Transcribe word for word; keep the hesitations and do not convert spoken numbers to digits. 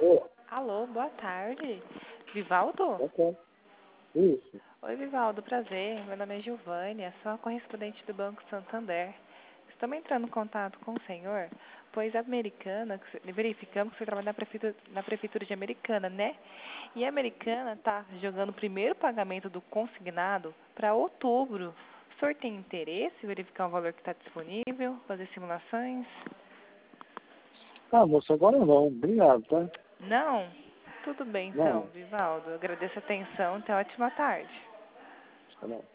Ô, Alô, boa tarde. Vivaldo? ok. Isso. Oi, Vivaldo, prazer. Meu nome é Giovânia, sou a correspondente do Banco Santander. Estamos entrando em contato com o senhor, pois a Americana, que você- verificamos que você trabalha na prefeitura, na prefeitura de Americana, né? E a Americana está jogando o primeiro pagamento do consignado para outubro. O senhor tem interesse em verificar o valor que está disponível, fazer simulações? Ah, moça, agora não. Obrigado, tá? Não? Tudo bem então, Não. Vivaldo. Eu agradeço a atenção. Até ótima tarde. Tá bom.